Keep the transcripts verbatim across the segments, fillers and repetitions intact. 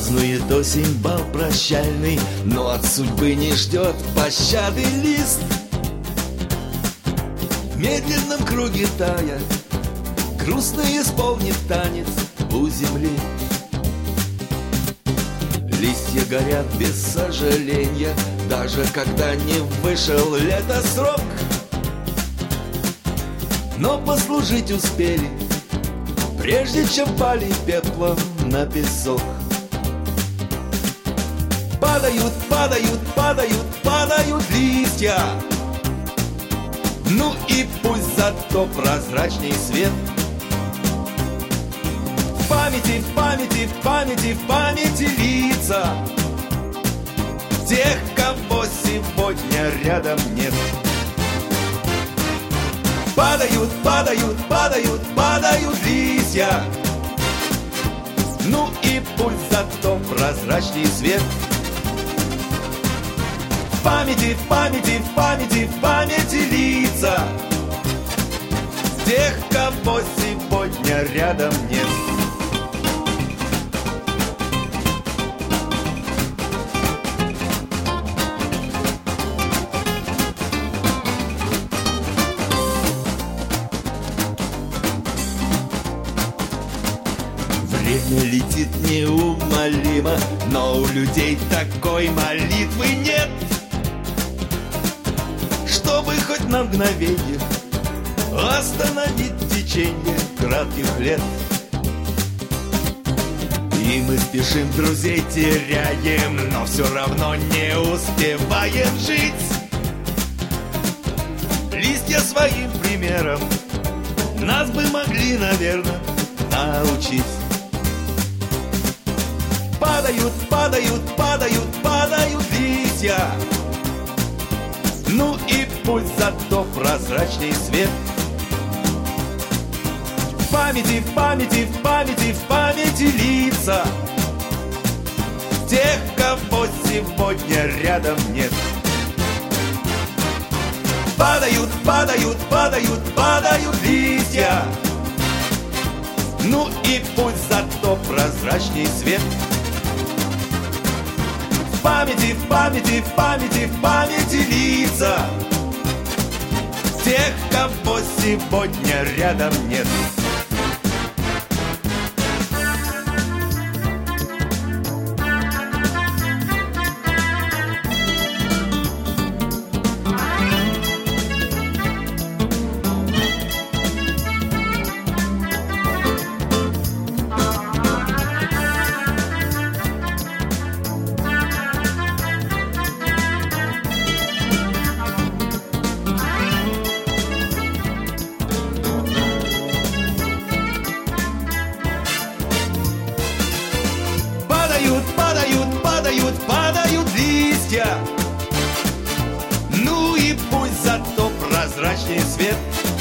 Празднует осень бал прощальный, но от судьбы не ждет пощады лист. В медленном круге тая грустно исполнит танец у земли. Листья горят без сожаления, даже когда не вышел лето срок. Но послужить успели, прежде чем пали пеплом на песок. Падают, падают, падают, падают листья. Ну и пусть зато прозрачней свет. В памяти, в памяти, в памяти, в памяти лица тех, кого сегодня рядом нет. Падают, падают, падают, падают листья. Ну и пусть зато прозрачней свет. В памяти, в памяти, в памяти, в памяти лица тех, кого сегодня рядом нет. Время летит неумолимо, но у людей такой молитвы нет, чтобы хоть на мгновенье остановить течение кратких лет. И мы спешим, друзей теряем, но все равно не успеваем жить. Листья своим примером нас бы могли, наверное, научить. Падают, падают, падают, падают листья. Ну и пусть зато прозрачней свет. В памяти, в памяти, в памяти, в памяти лица тех, кого сегодня рядом нет. Падают, падают, падают, падают листья. Ну и пусть зато прозрачней свет. В памяти, в памяти, в памяти, в памяти лица тех, кого сегодня рядом нет. Падают, падают, падают листья. Ну и пусть зато прозрачней свет.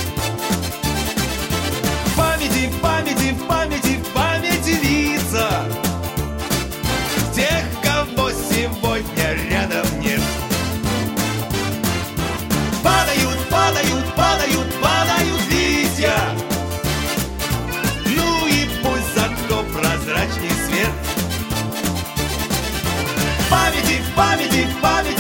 В памяти, в памяти, в памяти, в памяти лица тех, кого сегодня рядом нет. Падают, падают, падают, падают листья. Ну и пусть зато прозрачней свет. В памяти, в памяти, в памяти.